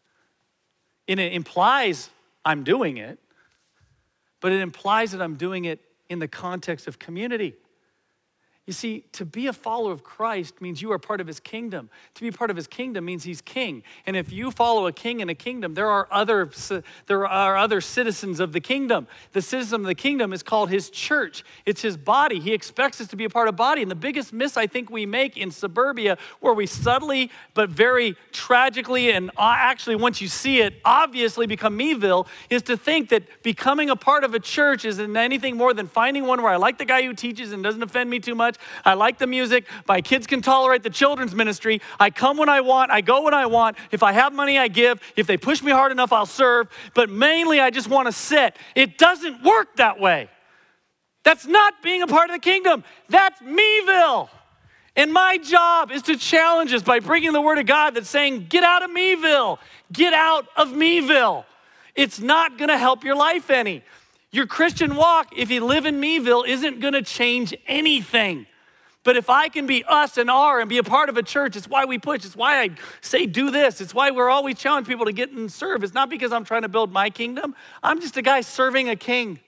And it implies I'm doing it, but it implies that I'm doing it in the context of community. You see, to be a follower of Christ means you are part of his kingdom. To be part of his kingdom means he's king. And if you follow a king in a kingdom, there are other there are other citizens of the kingdom. The citizen of the kingdom is called his church. It's his body. He expects us to be a part of body. And the biggest miss I think we make in suburbia, where we subtly but very tragically, and actually once you see it, obviously become Meville, is to think that becoming a part of a church isn't anything more than finding one where I like the guy who teaches and doesn't offend me too much. I like the music. My kids can tolerate the children's ministry. I come when I want. I go when I want. If I have money, I give. If they push me hard enough, I'll serve. But mainly, I just want to sit. It doesn't work that way. That's not being a part of the kingdom. That's Meville. And my job is to challenge us by bringing the word of God that's saying, get out of Meville. Get out of Meville. It's not going to help your life any. Your Christian walk, if you live in Meville, isn't going to change anything. But if I can be us and our and be a part of a church, it's why we push. It's why I say do this. It's why we're always challenge people to get and serve. It's not because I'm trying to build my kingdom. I'm just a guy serving a king.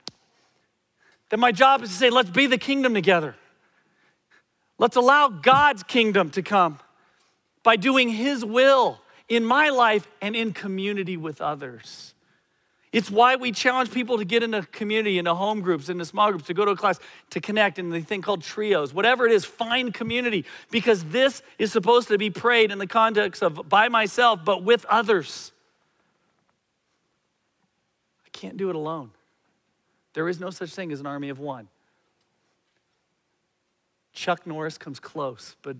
That my job is to say, let's be the kingdom together. Let's allow God's kingdom to come by doing his will in my life and in community with others. It's why we challenge people to get into community, into home groups, into small groups, to go to a class, to connect in the thing called trios. Whatever it is, find community, because this is supposed to be prayed in the context of by myself, but with others. I can't do it alone. There is no such thing as an army of one. Chuck Norris comes close, but...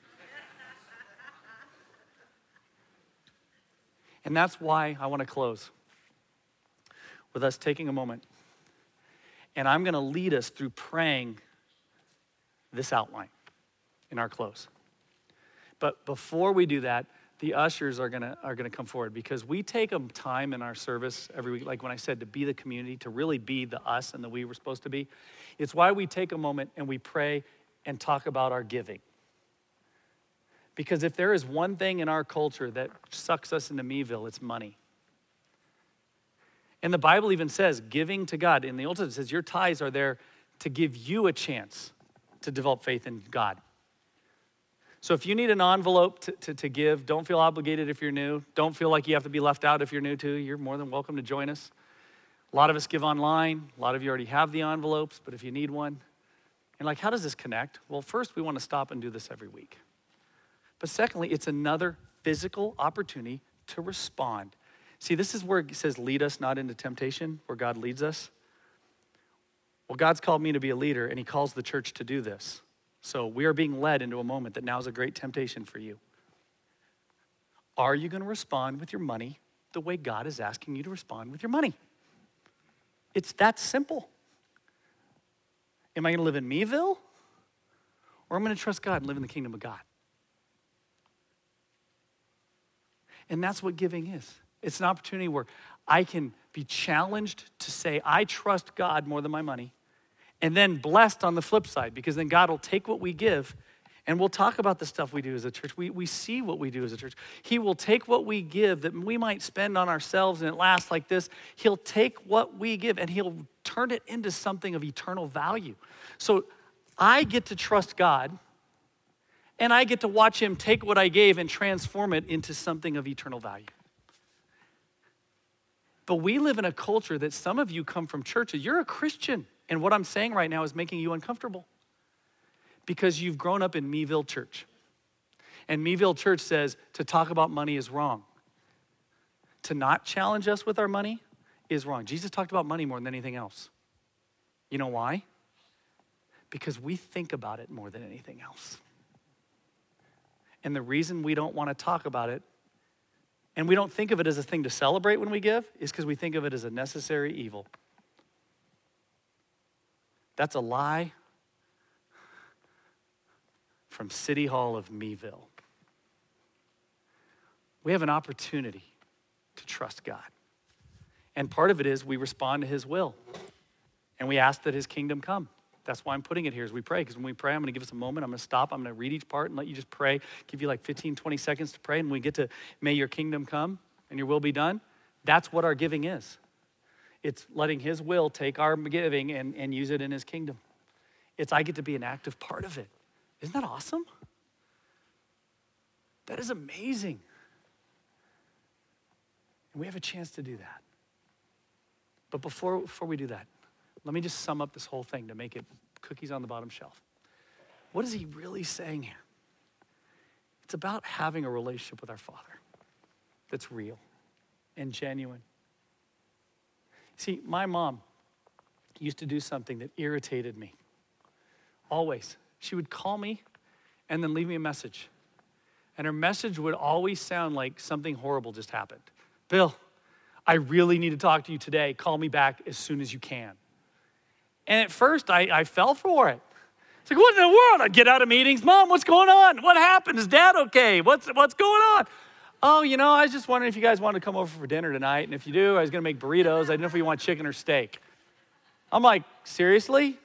And that's why I want to close with us taking a moment. And I'm going to lead us through praying this outline in our close. But before we do that, the ushers are going to are going to come forward, because we take a time in our service every week, like when I said, to be the community, to really be the us and the we we're supposed to be. It's why we take a moment and we pray and talk about our giving. Because if there is one thing in our culture that sucks us into Meville, it's money. And the Bible even says giving to God. In the Old Testament, it says your tithes are there to give you a chance to develop faith in God. So if you need an envelope to, to, to give, don't feel obligated if you're new. Don't feel like you have to be left out if you're new too. You're more than welcome to join us. A lot of us give online. A lot of you already have the envelopes, but if you need one, and like, how does this connect? Well, first, we want to stop and do this every week. But secondly, it's another physical opportunity to respond. See, this is where it says lead us not into temptation, where God leads us. Well, God's called me to be a leader, and he calls the church to do this. So we are being led into a moment that now is a great temptation for you. Are you going to respond with your money the way God is asking you to respond with your money? It's that simple. Am I going to live in Meville? Or I'm going to trust God and live in the kingdom of God? And that's what giving is. It's an opportunity where I can be challenged to say, I trust God more than my money. And then blessed on the flip side, because then God will take what we give, and we'll talk about the stuff we do as a church. We, we see what we do as a church. He will take what we give that we might spend on ourselves and it lasts like this. He'll take what we give and he'll turn it into something of eternal value. So I get to trust God, and I get to watch him take what I gave and transform it into something of eternal value. But we live in a culture that some of you come from churches. You're a Christian, and what I'm saying right now is making you uncomfortable because you've grown up in Meville Church. And Meville Church says to talk about money is wrong. To not challenge us with our money is wrong. Jesus talked about money more than anything else. You know why? Because we think about it more than anything else. And the reason we don't want to talk about it, and we don't think of it as a thing to celebrate when we give, is because we think of it as a necessary evil. That's a lie from City Hall of Meville. We have an opportunity to trust God. And part of it is we respond to his will. And we ask that his kingdom come. That's why I'm putting it here as we pray. Because when we pray, I'm going to give us a moment. I'm going to stop. I'm going to read each part and let you just pray. Give you like fifteen, twenty seconds to pray. And we get to, may your kingdom come and your will be done. That's what our giving is. It's letting his will take our giving and, and use it in his kingdom. It's I get to be an active part of it. Isn't that awesome? That is amazing. And we have a chance to do that. But before, before we do that, let me just sum up this whole thing to make it cookies on the bottom shelf. What is he really saying here? It's about having a relationship with our Father that's real and genuine. See, my mom used to do something that irritated me. Always. She would call me and then leave me a message. And her message would always sound like something horrible just happened. Bill, I really need to talk to you today. Call me back as soon as you can. And at first, I, I fell for it. It's like, what in the world? I'd get out of meetings. Mom, what's going on? What happened? Is Dad okay? What's, what's going on? Oh, you know, I was just wondering if you guys wanted to come over for dinner tonight. And if you do, I was going to make burritos. I didn't know if you want chicken or steak. I'm like, seriously?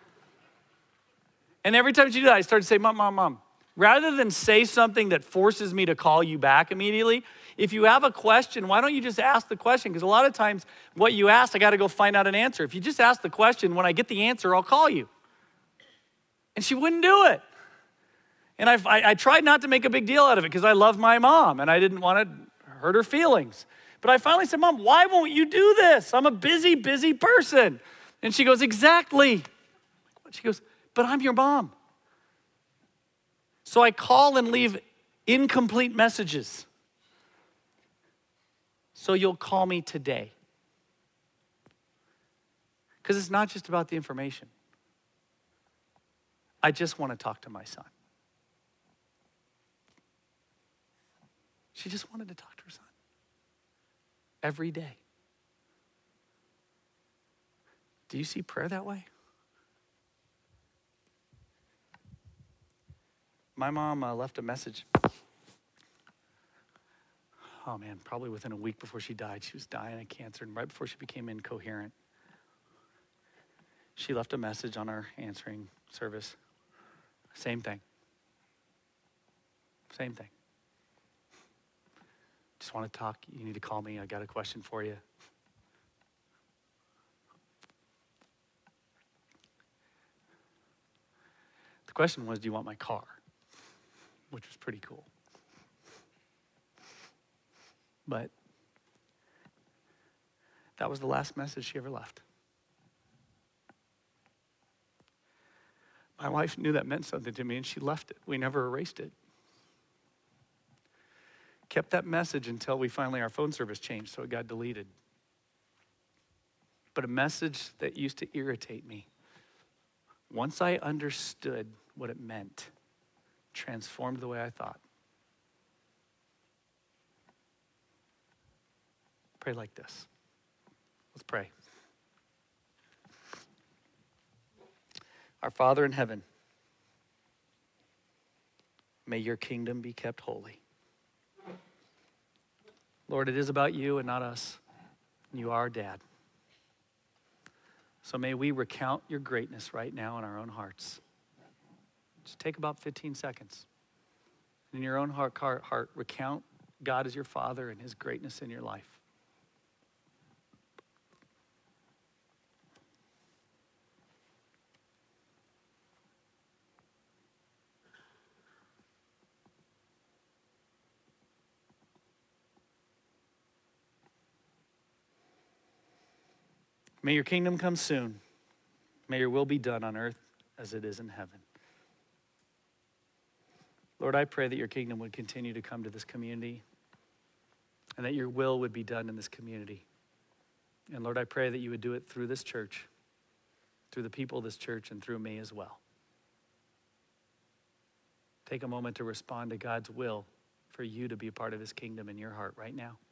And every time she did that, I started to say, Mom, Mom, Mom. Rather than say something that forces me to call you back immediately, if you have a question, why don't you just ask the question? Because a lot of times what you ask, I got to go find out an answer. If you just ask the question, when I get the answer, I'll call you. And she wouldn't do it. And I, I, I tried not to make a big deal out of it because I love my mom and I didn't want to hurt her feelings. But I finally said, Mom, why won't you do this? I'm a busy, busy person. And she goes, exactly. She goes, but I'm your mom. So I call and leave incomplete messages. So you'll call me today. Because it's not just about the information. I just want to talk to my son. She just wanted to talk to her son. Every day. Do you see prayer that way? My mom uh, left a message. Oh man, probably within a week before she died. She was dying of cancer, and right before she became incoherent, she left a message on our answering service. Same thing. Same thing. Just want to talk. You need to call me. I got a question for you. The question was, do you want my car? Which was pretty cool. But that was the last message she ever left. My wife knew that meant something to me, and she left it. We never erased it. Kept that message until we finally, our phone service changed, so it got deleted. But a message that used to irritate me, once I understood what it meant, transformed the way I thought. Pray like this. Let's pray. Our Father in heaven, may your kingdom be kept holy. Lord, it is about you and not us. You are our dad. So may we recount your greatness right now in our own hearts. Just take about fifteen seconds. In your own heart, heart, heart, recount God as your Father and his greatness in your life. May your kingdom come soon. May your will be done on earth as it is in heaven. Lord, I pray that your kingdom would continue to come to this community and that your will would be done in this community. And Lord, I pray that you would do it through this church, through the people of this church, and through me as well. Take a moment to respond to God's will for you to be a part of his kingdom in your heart right now.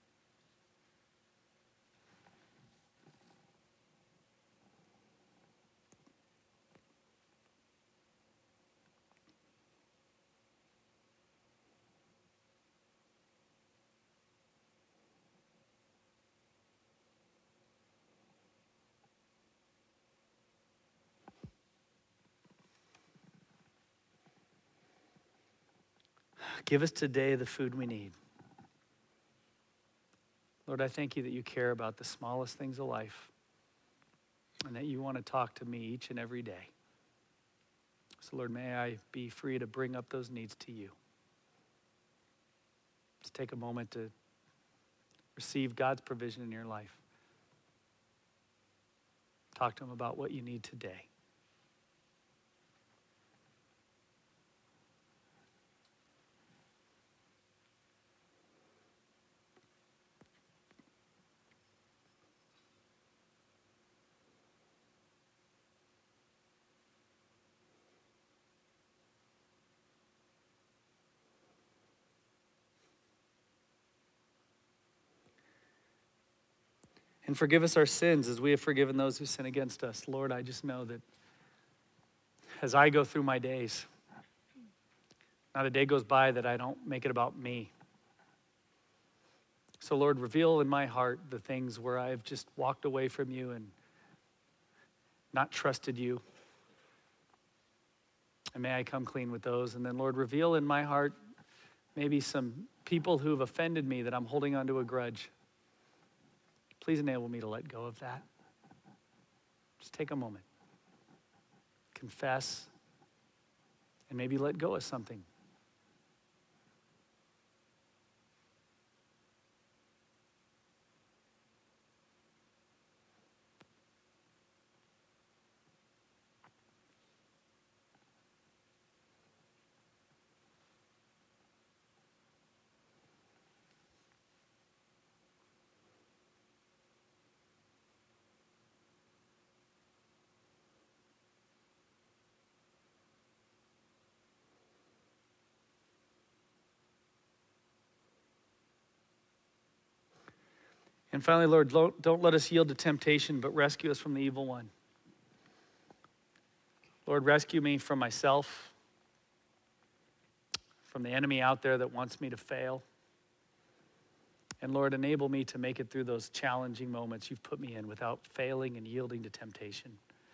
Give us today the food we need. Lord, I thank you that you care about the smallest things of life and that you want to talk to me each and every day. So Lord, may I be free to bring up those needs to you. Just take a moment to receive God's provision in your life. Talk to him about what you need today. And forgive us our sins as we have forgiven those who sin against us. Lord, I just know that as I go through my days, not a day goes by that I don't make it about me. So Lord, reveal in my heart the things where I've just walked away from you and not trusted you. And may I come clean with those. And then Lord, reveal in my heart maybe some people who've offended me that I'm holding onto a grudge. Please enable me to let go of that. Just take a moment. Confess. And maybe let go of something. And finally, Lord, don't let us yield to temptation, but rescue us from the evil one. Lord, rescue me from myself, from the enemy out there that wants me to fail. And Lord, enable me to make it through those challenging moments you've put me in without failing and yielding to temptation.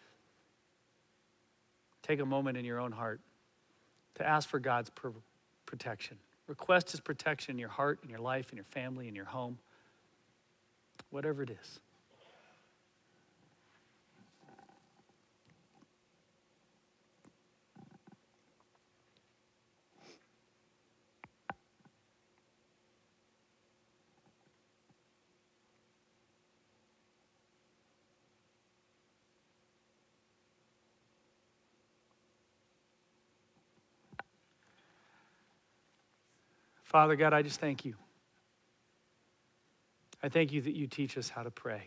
Take a moment in your own heart to ask for God's pr- protection. Request his protection in your heart, in your life, in your family, in your home. Whatever it is. Father God, I just thank you. I thank you that you teach us how to pray.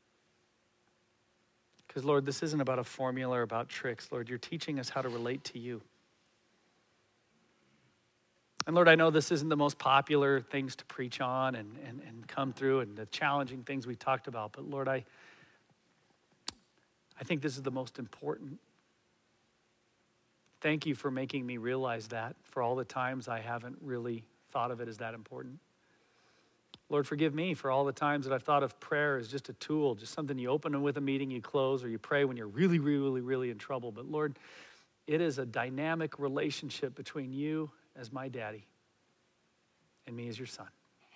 Because, Lord, this isn't about a formula or about tricks. Lord, you're teaching us how to relate to you. And, Lord, I know this isn't the most popular things to preach on and, and, and come through and the challenging things we talked about. But, Lord, I, I think this is the most important Thank you for making me realize that, for all the times I haven't really thought of it as that important. Lord, forgive me for all the times that I've thought of prayer as just a tool, just something you open with a meeting, you close, or you pray when you're really, really, really in trouble. But Lord, it is a dynamic relationship between you as my daddy and me as your son.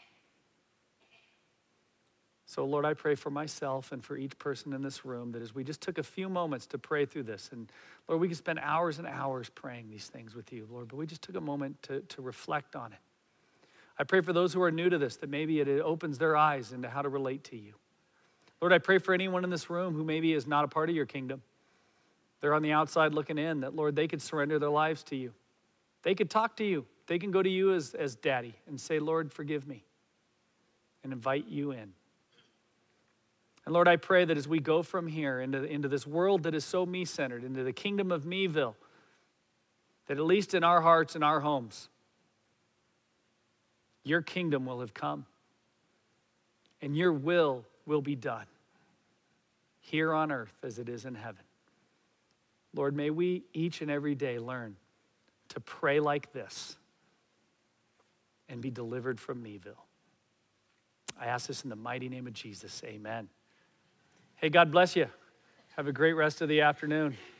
So Lord, I pray for myself and for each person in this room that as we just took a few moments to pray through this, and Lord, we could spend hours and hours praying these things with you, Lord, but we just took a moment to, to reflect on it. I pray for those who are new to this, that maybe it opens their eyes into how to relate to you. Lord, I pray for anyone in this room who maybe is not a part of your kingdom. They're on the outside looking in, that Lord, they could surrender their lives to you. They could talk to you. They can go to you as, as daddy and say, Lord, forgive me, and invite you in. And Lord, I pray that as we go from here into, into this world that is so me-centered, into the kingdom of Meville, that at least in our hearts and our homes, your kingdom will have come and your will will be done here on earth as it is in heaven. Lord, may we each and every day learn to pray like this and be delivered from Meville. I ask this in the mighty name of Jesus. Amen. Hey, God bless you. Have a great rest of the afternoon.